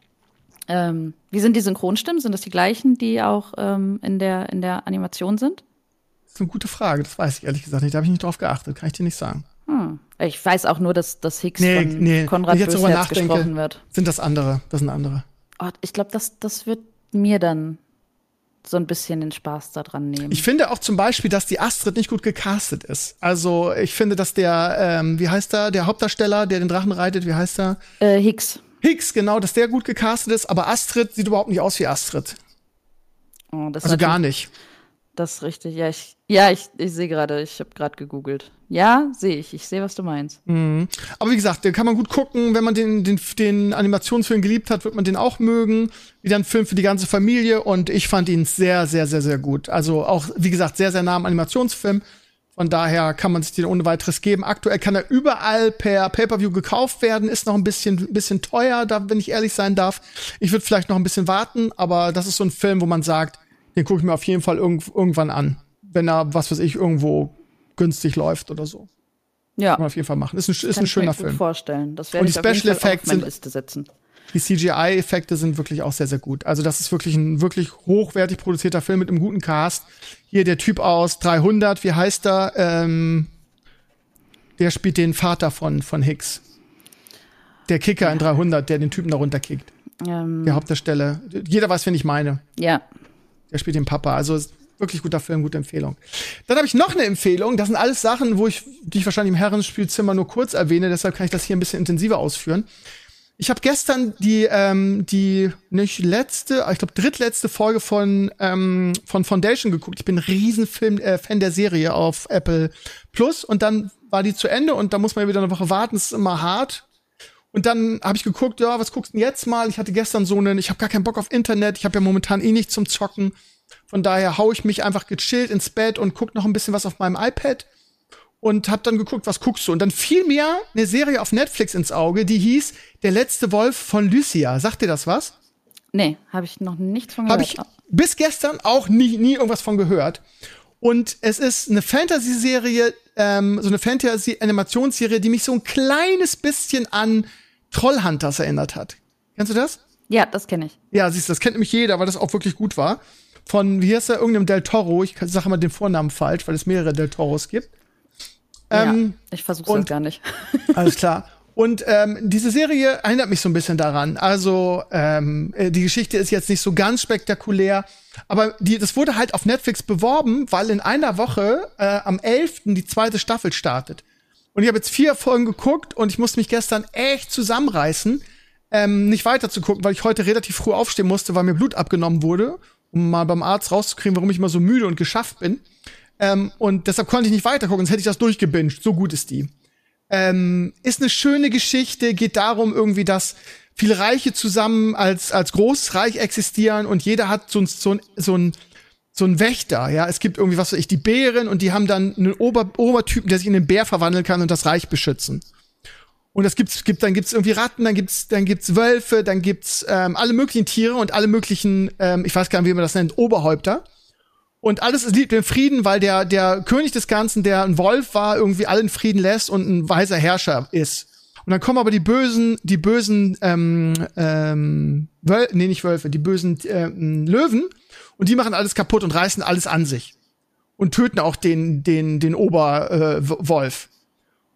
S3: Ähm, wie sind die Synchronstimmen? Sind das die gleichen, die auch ähm, in der, in der Animation sind?
S2: Das ist eine gute Frage. Das weiß ich ehrlich gesagt nicht. Da habe ich nicht drauf geachtet. Kann ich dir nicht sagen.
S3: Hm. Ich weiß auch nur, dass, dass Hicks
S2: Nee,
S3: von
S2: nee.
S3: Konrad
S2: Wenn ich jetzt drüber
S3: Bösherz
S2: nachdenke,
S3: gesprochen wird.
S2: sind das andere. Das sind andere.
S3: Oh, ich glaube, das, das wird mir dann so ein bisschen den Spaß daran nehmen.
S2: Ich finde auch zum Beispiel, dass die Astrid nicht gut gecastet ist. Also ich finde, dass der, ähm, wie heißt er, der Hauptdarsteller, der den Drachen reitet, wie heißt er?
S3: äh, Hicks.
S2: Hicks, genau, dass der gut gecastet ist, aber Astrid sieht überhaupt nicht aus wie Astrid.
S3: Oh, das ist
S2: Also gar
S3: natürlich-
S2: nicht.
S3: Das ist richtig. Ja, ich, ja, ich, ich sehe gerade, ich habe gerade gegoogelt. Ja, sehe ich. Ich sehe, was du meinst.
S2: Mhm. Aber wie gesagt, den kann man gut gucken. Wenn man den, den, den Animationsfilm geliebt hat, wird man den auch mögen. Wieder ein Film für die ganze Familie. Und ich fand ihn sehr, sehr, sehr, sehr gut. Also auch, wie gesagt, sehr, sehr nah am Animationsfilm. Von daher kann man sich den ohne weiteres geben. Aktuell kann er überall per Pay-Per-View gekauft werden. Ist noch ein bisschen, bisschen teuer, da, wenn ich ehrlich sein darf. Ich würde vielleicht noch ein bisschen warten. Aber das ist so ein Film, wo man sagt, den gucke ich mir auf jeden Fall irg- irgendwann an. Wenn er, was weiß ich, irgendwo günstig läuft oder so.
S3: Ja,
S2: Kann man auf jeden Fall machen. Ist ein, ist
S3: kann
S2: ein
S3: ich
S2: schöner
S3: mir gut
S2: Film.
S3: vorstellen. Das
S2: Und
S3: werde
S2: die
S3: ich auf jeden
S2: Special
S3: Fall auch auf
S2: Effects
S3: meine
S2: sind-
S3: Liste setzen.
S2: Die C G I-Effekte sind wirklich auch sehr, sehr gut. Also das ist wirklich ein wirklich hochwertig produzierter Film mit einem guten Cast. Hier der Typ aus dreihundert, wie heißt er? Ähm, der spielt den Vater von, von Hicks. Der Kicker in dreihundert, der den Typen da runterkickt.
S3: Ähm,
S2: Der Hauptdarsteller. Jeder weiß, wen ich meine.
S3: ja,
S2: Der spielt den Papa. Also ist wirklich guter Film, gute Empfehlung. Dann habe ich noch eine Empfehlung. Das sind alles Sachen, wo ich, die ich wahrscheinlich im Herrenspielzimmer nur kurz erwähne. Deshalb kann ich das hier ein bisschen intensiver ausführen. Ich habe gestern die, ähm, die nicht letzte, ich glaube drittletzte Folge von ähm, von Foundation geguckt. Ich bin ein Riesenfilm äh, Fan der Serie auf Apple Plus und dann war die zu Ende und da muss man ja wieder eine Woche warten. Das ist immer hart. Und dann habe ich geguckt, ja, was guckst du denn jetzt mal? Ich hatte gestern so einen, ich habe gar keinen Bock auf Internet. Ich habe ja momentan eh nichts zum Zocken. Von daher hau ich mich einfach gechillt ins Bett und guck noch ein bisschen was auf meinem iPad. Und hab dann geguckt, was guckst du? Und dann fiel mir eine Serie auf Netflix ins Auge, die hieß Der letzte Wolf von Lucia. Sagt dir das was?
S3: Nee, habe ich noch nichts von gehört.
S2: Habe ich bis gestern auch nie, nie irgendwas von gehört. Und es ist eine Fantasy-Serie, ähm, so eine Fantasy-Animationsserie, die mich so ein kleines bisschen an Trollhunters erinnert hat. Kennst du das?
S3: Ja, das kenne ich.
S2: Ja, siehst du, das kennt nämlich jeder, weil das auch wirklich gut war. Von, wie heißt der, irgendeinem Del Toro. Ich sage immer den Vornamen falsch, weil es mehrere Del Toros gibt. Ähm,
S3: ja, ich versuche das gar nicht.
S2: Alles klar. Und ähm, diese Serie erinnert mich so ein bisschen daran. Also ähm, die Geschichte ist jetzt nicht so ganz spektakulär, aber die, das wurde halt auf Netflix beworben, weil in einer Woche äh, am elften die zweite Staffel startet. Und ich habe jetzt vier Folgen geguckt und ich musste mich gestern echt zusammenreißen, ähm, nicht weiter zu gucken, weil ich heute relativ früh aufstehen musste, weil mir Blut abgenommen wurde, um mal beim Arzt rauszukriegen, warum ich immer so müde und geschafft bin. Ähm, und deshalb konnte ich nicht weitergucken, sonst hätte ich das durchgebinged. So gut ist die. Ähm, ist eine schöne Geschichte, geht darum irgendwie, dass viele Reiche zusammen als als Großreich existieren und jeder hat so ein so ein so ein so ein Wächter, ja, es gibt irgendwie was weiß ich, die Bären und die haben dann einen Ober Obertypen, der sich in einen Bär verwandeln kann und das Reich beschützen. Und das gibt's gibt dann gibt's irgendwie Ratten, dann gibt's dann gibt's Wölfe, dann gibt's ähm, alle möglichen Tiere und alle möglichen ähm, ich weiß gar nicht, wie man das nennt, Oberhäupter. Und alles ist liebt im Frieden, weil der der König des Ganzen, der ein Wolf war, irgendwie allen Frieden lässt und ein weiser Herrscher ist. Und dann kommen aber die bösen, die bösen, ähm, ähm, Wöl nee, nicht Wölfe, die bösen ähm, Löwen. Und die machen alles kaputt und reißen alles an sich. Und töten auch den den den Oberwolf. Äh,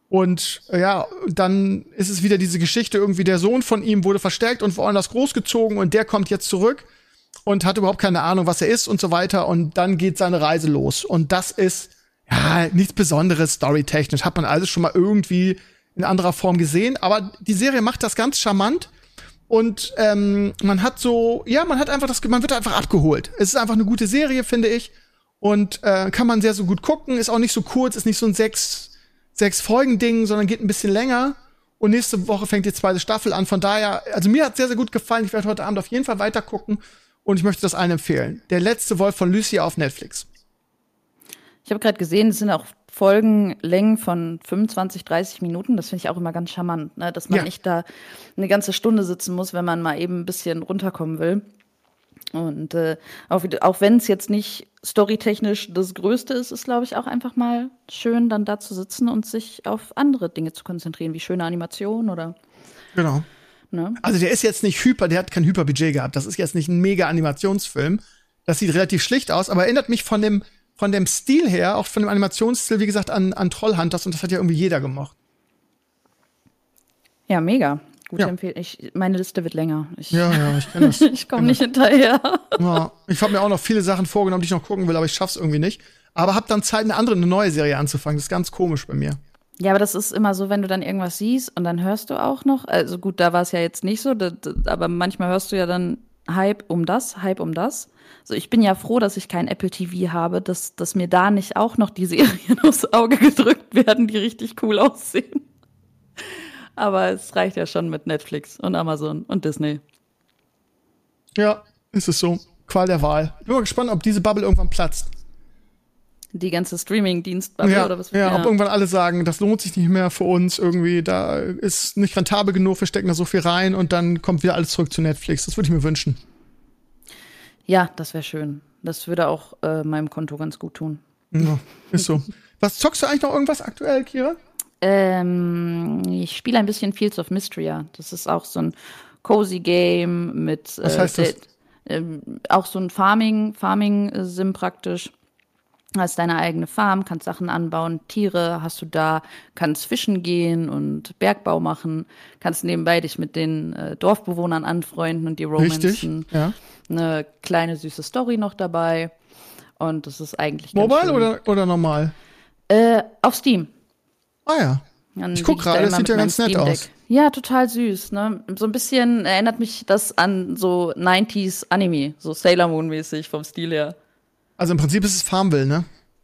S2: und äh, ja, dann ist es wieder diese Geschichte, irgendwie der Sohn von ihm wurde verstärkt und woanders großgezogen und der kommt jetzt zurück. Und hat überhaupt keine Ahnung, was er ist und so weiter. Und dann geht seine Reise los. Und das ist, ja, nichts Besonderes storytechnisch. Hat man alles schon mal irgendwie in anderer Form gesehen. Aber die Serie macht das ganz charmant. Und ähm, man hat so, ja, man hat einfach das, man wird einfach abgeholt. Es ist einfach eine gute Serie, finde ich. Und äh, kann man sehr so gut gucken. Ist auch nicht so kurz, ist nicht so ein sechs, sechs Folgen-Ding, sondern geht ein bisschen länger. Und nächste Woche fängt die zweite Staffel an. Von daher, also mir hat sehr, sehr gut gefallen. Ich werde heute Abend auf jeden Fall weiter gucken. Und ich möchte das allen empfehlen. Der letzte Wolf von Lucia auf Netflix.
S3: Ich habe gerade gesehen, es sind auch Folgenlängen von fünfundzwanzig, dreißig Minuten. Das finde ich auch immer ganz charmant, ne? Dass man ja. nicht da eine ganze Stunde sitzen muss, wenn man mal eben ein bisschen runterkommen will. Und äh, auch, auch wenn es jetzt nicht storytechnisch das Größte ist, ist, glaube ich, auch einfach mal schön, dann da zu sitzen und sich auf andere Dinge zu konzentrieren, wie schöne Animation oder
S2: Genau.
S3: Ne?
S2: Also der ist jetzt nicht hyper, der hat kein Hyperbudget gehabt. Das ist jetzt nicht ein mega Animationsfilm. Das sieht relativ schlicht aus, aber erinnert mich von dem von dem Stil her, auch von dem Animationsstil, wie gesagt, an an Trollhunters und das hat ja irgendwie jeder gemocht.
S3: Ja, mega. Gute
S2: Ja.
S3: Empfehlung. Ich, meine Liste wird länger. Ich,
S2: Ja, ja, ich kenn das.
S3: ich komme nicht hinterher.
S2: Ja, ich habe mir auch noch viele Sachen vorgenommen, die ich noch gucken will, aber ich schaff's irgendwie nicht. Aber hab dann Zeit, eine andere, eine neue Serie anzufangen. Das ist ganz komisch bei mir.
S3: Ja, aber das ist immer so, wenn du dann irgendwas siehst und dann hörst du auch noch, also gut, da war es ja jetzt nicht so, das, das, aber manchmal hörst du ja dann Hype um das, Hype um das. Also ich bin ja froh, dass ich kein Apple T V habe, dass, dass mir da nicht auch noch die Serien aufs Auge gedrückt werden, die richtig cool aussehen. Aber es reicht ja schon mit Netflix und Amazon und Disney.
S2: Ja, ist es so. Qual der Wahl. Ich bin mal gespannt, ob diese Bubble irgendwann platzt.
S3: Die ganze Streaming-Dienstbubble
S2: Ja,
S3: oder was?
S2: ja, ob irgendwann alle sagen, das lohnt sich nicht mehr für uns irgendwie, da ist nicht rentabel genug, wir stecken da so viel rein und dann kommt wieder alles zurück zu Netflix. Das würde ich mir wünschen.
S3: Ja, das wäre schön. Das würde auch äh, meinem Konto ganz gut tun.
S2: Ja, ist so. Was zockst du eigentlich noch irgendwas aktuell, Kira?
S3: Ähm, ich spiele ein bisschen Fields of Mystria. Das ist auch so ein cozy Game mit
S2: Was heißt das?
S3: Äh, äh, auch so ein Farming, Farming-Sim praktisch. Hast deine eigene Farm, kannst Sachen anbauen, Tiere hast du da, kannst fischen gehen und Bergbau machen, kannst nebenbei dich mit den äh, Dorfbewohnern anfreunden und die romanzen.
S2: Richtig, ja.
S3: Eine kleine süße Story noch dabei und das ist eigentlich
S2: Mobile
S3: ganz schön.
S2: oder, oder normal?
S3: Äh, auf Steam.
S2: Ah ja.
S3: Dann
S2: Ich guck
S3: lieg da
S2: gerade, das
S3: immer
S2: sieht
S3: mit
S2: ja
S3: meinem
S2: ganz nett
S3: Steam Deck.
S2: aus.
S3: Ja, total süß, ne? So ein bisschen erinnert mich das an so neunziger Anime, so Sailor Moon mäßig vom Stil her.
S2: Also im Prinzip ist es Farmville, ne?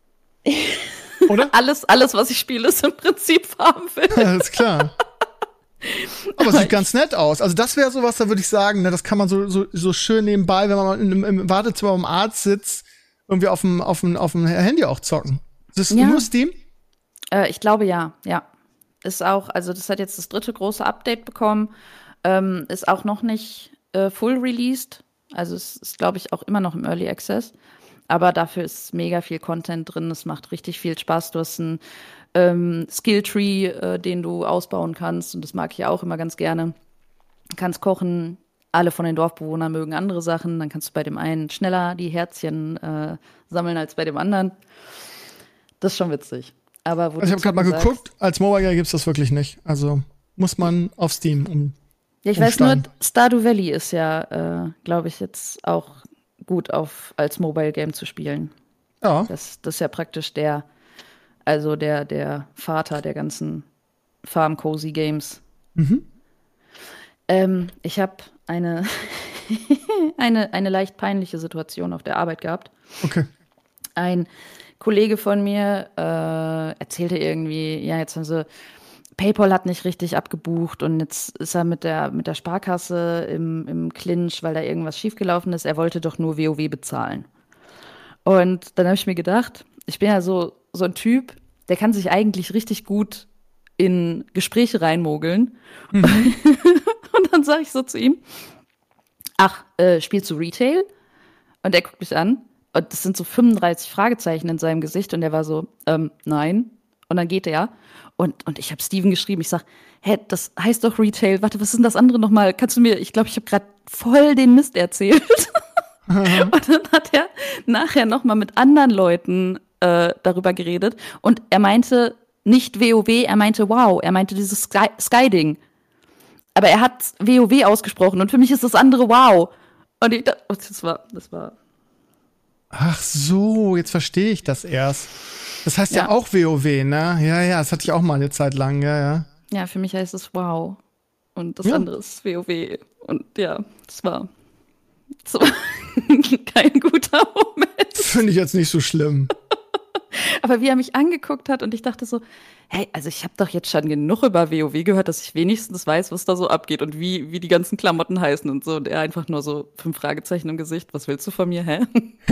S2: Oder?
S3: Alles, alles, was ich spiele, ist im Prinzip Farmville.
S2: Ja, ist klar. Aber es sieht ganz nett aus. Also das wäre sowas, da würde ich sagen, ne, das kann man so, so, so schön nebenbei, wenn man im, im Wartezimmer beim Arzt sitzt, irgendwie auf dem, auf dem, auf dem Handy auch zocken. Ist das
S3: Ja.
S2: nur Steam?
S3: Äh, ich glaube ja, ja. Ist auch, also das hat jetzt das dritte große Update bekommen. Ähm, ist auch noch nicht äh, full released. Also es ist, glaube ich, auch immer noch im Early Access. Aber dafür ist mega viel Content drin. Es macht richtig viel Spaß. Du hast einen ähm, Skilltree, äh, den du ausbauen kannst. Und das mag ich auch immer ganz gerne. Du kannst kochen. Alle von den Dorfbewohnern mögen andere Sachen. Dann kannst du bei dem einen schneller die Herzchen äh, sammeln als bei dem anderen. Das ist schon witzig. Aber wo
S2: Also ich habe
S3: du
S2: gerade mal
S3: sagst-
S2: geguckt, als Mobile Game gibt's das wirklich nicht. Also muss man auf Steam um.
S3: Ja, ich weiß nur,
S2: umsteigen.
S3: Stardew Valley ist ja, äh, glaube ich, jetzt auch gut auf als Mobile Game zu spielen.
S2: Ja.
S3: Das, das ist ja praktisch der, also der, der Vater der ganzen Farm Cozy Games.
S2: Mhm.
S3: Ähm, ich habe eine, eine, eine leicht peinliche Situation auf der Arbeit gehabt.
S2: Okay.
S3: Ein Kollege von mir äh, erzählte irgendwie, ja, jetzt haben sie, PayPal hat nicht richtig abgebucht und jetzt ist er mit der, mit der Sparkasse im, im Clinch, weil da irgendwas schiefgelaufen ist. Er wollte doch nur WoW bezahlen. Und dann habe ich mir gedacht, ich bin ja so, so ein Typ, der kann sich eigentlich richtig gut in Gespräche reinmogeln. Mhm. Und dann sage ich so zu ihm, ach, äh, spielst du Retail? Und er guckt mich an. Und das sind so fünfunddreißig Fragezeichen in seinem Gesicht. Und er war so, ähm, nein. Und dann geht er. Und, und ich habe Steven geschrieben. Ich sag, hä, das heißt doch Retail. Warte, was ist denn das andere nochmal? Kannst du mir, ich glaube, ich habe gerade voll den Mist erzählt. Und dann hat er nachher nochmal mit anderen Leuten äh, darüber geredet. Und er meinte nicht WoW, er meinte wow. Er meinte dieses Sky- Sky-Ding. Aber er hat WoW ausgesprochen. Und für mich ist das andere wow. Und ich dachte, oh, das war, das war...
S2: Ach so, jetzt verstehe ich das erst. Das heißt ja. ja auch WoW, ne? Ja, ja, das hatte ich auch mal eine Zeit lang, ja, ja.
S3: Ja, für mich heißt es wow. Und das
S2: ja.
S3: andere ist WoW. Und ja, das war, das war kein guter Moment.
S2: Finde ich jetzt nicht so schlimm.
S3: Aber wie er mich angeguckt hat und ich dachte so, hey, also ich habe doch jetzt schon genug über WoW gehört, dass ich wenigstens weiß, was da so abgeht und wie, wie die ganzen Klamotten heißen und so. Und er einfach nur so fünf Fragezeichen im Gesicht. Was willst du von mir, hä?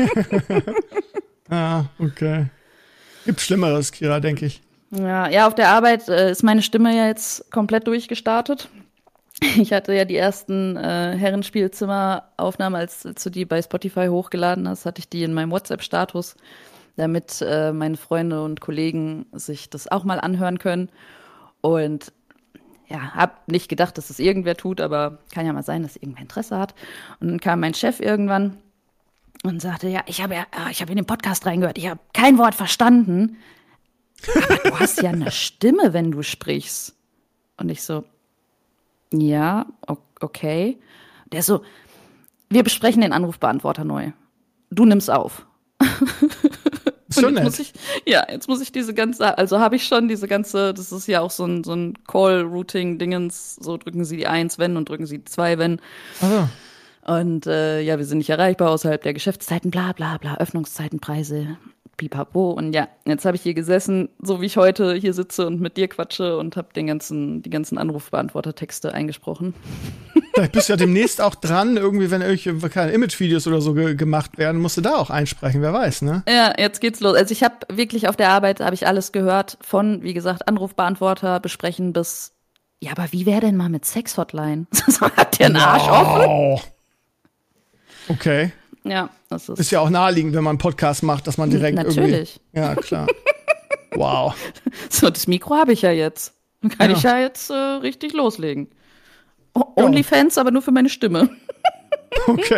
S2: Ah, okay. Gibt Schlimmeres, Kira, denke ich.
S3: Ja, ja, auf der Arbeit äh, ist meine Stimme ja jetzt komplett durchgestartet. Ich hatte ja die ersten äh, Herrenspielzimmeraufnahmen, als, als du die bei Spotify hochgeladen hast, hatte ich die in meinem WhatsApp-Status, damit äh, meine Freunde und Kollegen sich das auch mal anhören können. Und ja, hab nicht gedacht, dass das irgendwer tut, aber kann ja mal sein, dass irgendwer Interesse hat. Und dann kam mein Chef irgendwann und sagte, ja, ich habe ja, ich habe in den Podcast reingehört, ich habe kein Wort verstanden. Aber du hast ja eine Stimme, wenn du sprichst. Und ich so, ja, okay. Der so, wir besprechen den Anrufbeantworter neu. Du nimmst auf.
S2: So
S3: und jetzt
S2: nett.
S3: muss ich, ja, jetzt muss ich diese ganze, also habe ich schon diese ganze, das ist ja auch so ein, so ein Call-Routing-Dingens, so drücken Sie die eins, wenn und drücken Sie die zwei, wenn.
S2: Also.
S3: Und äh, ja, wir sind nicht erreichbar außerhalb der Geschäftszeiten, bla bla bla, Öffnungszeiten, Preise, pipapo. Und ja, jetzt habe ich hier gesessen, so wie ich heute hier sitze und mit dir quatsche und habe den ganzen, die ganzen Anrufbeantworter-Texte eingesprochen.
S2: Vielleicht bist du ja demnächst auch dran, irgendwie, wenn irgendwelche keine Image-Videos oder so ge- gemacht werden, musst du da auch einsprechen, wer weiß, ne?
S3: Ja, jetzt geht's los. Also ich habe wirklich auf der Arbeit, habe ich alles gehört, von, wie gesagt, Anrufbeantworter besprechen bis, ja, aber wie wäre denn mal mit Sex-Hotline? Hat der einen Arsch offen?
S2: Wow. Okay.
S3: Ja, das ist,
S2: Ist ja auch naheliegend, wenn man einen Podcast macht, dass man direkt
S3: natürlich.
S2: irgendwie... Ja, klar. Wow.
S3: So, das Mikro habe ich ja jetzt. Dann kann
S2: Ja.
S3: ich ja jetzt äh, richtig loslegen. O- Onlyfans, aber nur für meine Stimme.
S2: Okay.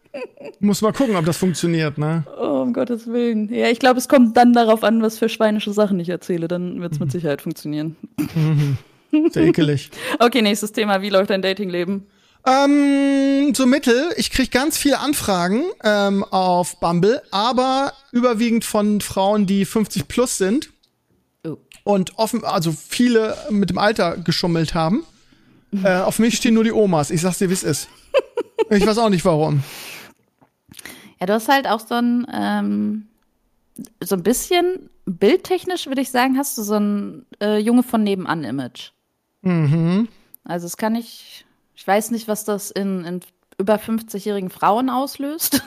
S2: Muss mal gucken, ob das funktioniert, ne?
S3: Oh, um Gottes Willen. Ja, ich glaube, es kommt dann darauf an, was für schweinische Sachen ich erzähle. Dann wird es mit Sicherheit funktionieren.
S2: Mhm. Sehr ekelig.
S3: Okay, nächstes Thema. Wie läuft dein Datingleben?
S2: Ähm, so mittel. Ich krieg ganz viele Anfragen ähm, auf Bumble, aber überwiegend von Frauen, die fünfzig plus sind.
S3: Oh.
S2: Und offen, also viele mit dem Alter geschummelt haben. Äh, auf mich stehen nur die Omas. Ich sag's dir, wie es ist. Ich weiß auch nicht, warum.
S3: Ja, du hast halt auch so ein, ähm, so ein bisschen bildtechnisch, würde ich sagen, hast du so ein äh, Junge von nebenan-Image.
S2: Mhm.
S3: Also es kann ich, ich weiß nicht, was das in, in über fünfzigjährigen Frauen auslöst.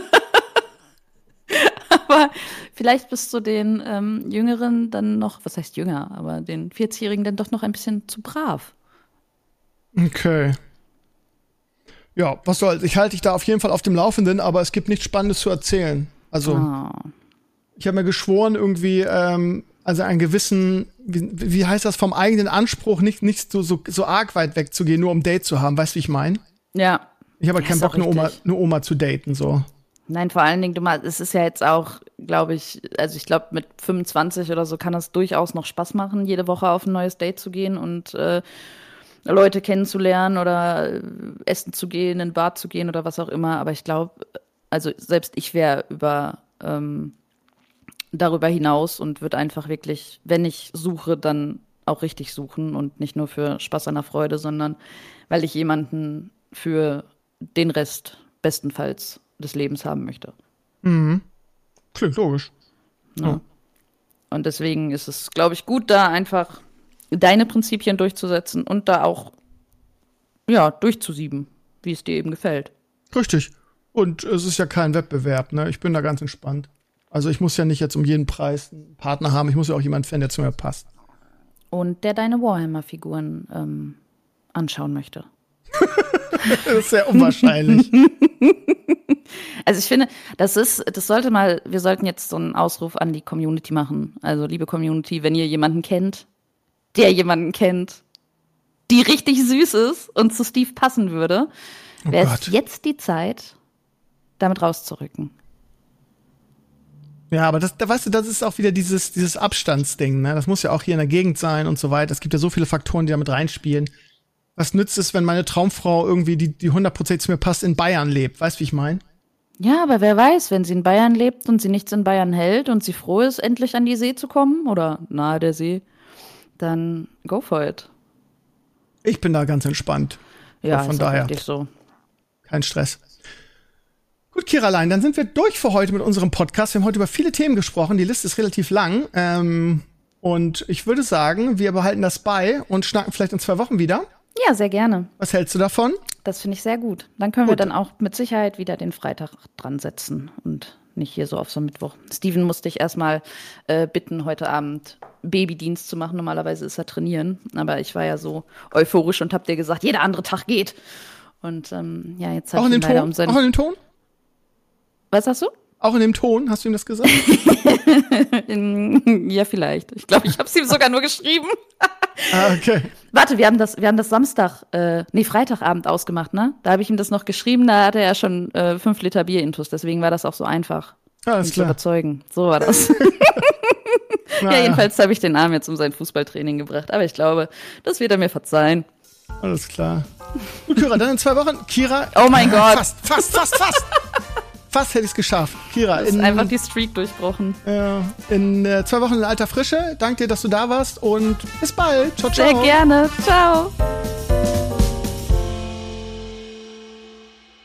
S3: Aber vielleicht bist du den ähm, Jüngeren dann noch, was heißt jünger, aber den vierzigjährigen dann doch noch ein bisschen zu brav.
S2: Okay. Ja, was soll's. Ich halte dich da auf jeden Fall auf dem Laufenden, aber es gibt nichts Spannendes zu erzählen. Also,
S3: Oh.
S2: ich habe mir geschworen, irgendwie, ähm, also einen gewissen, wie, wie heißt das, vom eigenen Anspruch nicht, nicht so, so, so arg weit wegzugehen, nur um ein Date zu haben. Weißt du, wie ich meine?
S3: Ja.
S2: Ich habe halt
S3: Ja,
S2: keinen
S3: ist auch
S2: Bock, eine Oma,
S3: richtig.
S2: eine Oma zu daten, so.
S3: Nein, vor allen Dingen, du mal, es ist ja jetzt auch, glaube ich, also ich glaube, mit fünfundzwanzig oder so kann es durchaus noch Spaß machen, jede Woche auf ein neues Date zu gehen und äh, Leute kennenzulernen oder äh, essen zu gehen, in ein Bad zu gehen oder was auch immer. Aber ich glaube, also selbst ich wäre über ähm, darüber hinaus und würde einfach wirklich, wenn ich suche, dann auch richtig suchen und nicht nur für Spaß an der Freude, sondern weil ich jemanden für den Rest bestenfalls des Lebens haben möchte.
S2: Mhm. Klingt logisch.
S3: Ne?
S2: Ja.
S3: Und deswegen ist es, glaube ich, gut, da einfach deine Prinzipien durchzusetzen und da auch ja, durchzusieben, wie es dir eben gefällt.
S2: Richtig. Und es ist ja kein Wettbewerb, ne? Ich bin da ganz entspannt. Also ich muss ja nicht jetzt um jeden Preis einen Partner haben. Ich muss ja auch jemanden finden, der zu mir passt.
S3: Und der deine Warhammer-Figuren ähm, anschauen möchte.
S2: Das ist sehr unwahrscheinlich.
S3: Also ich finde, das ist, das sollte mal, wir sollten jetzt so einen Ausruf an die Community machen. Also liebe Community, wenn ihr jemanden kennt, der jemanden kennt, die richtig süß ist und zu Steve passen würde,
S2: Oh
S3: wäre
S2: Gott.
S3: es jetzt die Zeit, damit rauszurücken.
S2: Ja, aber das, da weißt du, das ist auch wieder dieses, dieses Abstandsding, ne? Das muss ja auch hier in der Gegend sein und so weiter. Es gibt ja so viele Faktoren, die damit reinspielen. Was nützt es, wenn meine Traumfrau irgendwie, die, die hundert Prozent zu mir passt, in Bayern lebt? Weißt du, wie ich meine?
S3: Ja, aber wer weiß, wenn sie in Bayern lebt und sie nichts in Bayern hält und sie froh ist, endlich an die See zu kommen oder nahe der See, dann go for it.
S2: Ich bin da ganz entspannt.
S3: Ja,
S2: Von
S3: ist auch
S2: daher.
S3: richtig so.
S2: Kein Stress. Gut, Kiralein, dann sind wir durch für heute mit unserem Podcast. Wir haben heute über viele Themen gesprochen. Die Liste ist relativ lang. Ähm, und ich würde sagen, wir behalten das bei und schnacken vielleicht in zwei Wochen wieder.
S3: Ja, sehr gerne.
S2: Was hältst du davon?
S3: Das finde ich sehr gut. Dann können wir
S2: Gut.
S3: dann auch mit Sicherheit wieder den Freitag dran setzen und nicht hier so auf so einen Mittwoch. Steven musste ich erstmal äh, bitten, heute Abend Babydienst zu machen. Normalerweise ist er trainieren. Aber ich war ja so euphorisch und hab dir gesagt, jeder andere Tag geht. Und ähm, ja, jetzt
S2: Auch
S3: habe
S2: in
S3: ich ihn
S2: dem
S3: leider
S2: Ton?
S3: um seinen...
S2: Auch in dem Ton?
S3: Was hast du?
S2: Auch in dem Ton? Hast du ihm das gesagt?
S3: In, ja, vielleicht. Ich glaube, ich habe es ihm sogar nur geschrieben.
S2: Ah, okay.
S3: Warte, wir haben das, wir haben das Samstag, äh, nee, Freitagabend ausgemacht, ne? Da habe ich ihm das noch geschrieben, da hatte er schon äh, fünf Liter Bier intus, deswegen war das auch so einfach,
S2: Alles
S3: ihn zu
S2: klar.
S3: überzeugen. So war das.
S2: Na,
S3: Ja, jedenfalls habe ich den Arm jetzt um sein Fußballtraining gebracht, aber ich glaube, das wird er mir verzeihen.
S2: Alles klar. Gut, Kira, dann in zwei Wochen. Kira.
S3: Oh mein Gott.
S2: Fast, fast, fast, fast. Fast hätte ich es geschafft. Kira,
S3: Das ist
S2: in,
S3: einfach die Streak durchbrochen.
S2: äh, in äh, zwei Wochen in alter Frische. Danke dir, dass du da warst und bis bald. Ciao, ciao.
S3: Sehr gerne. Ciao.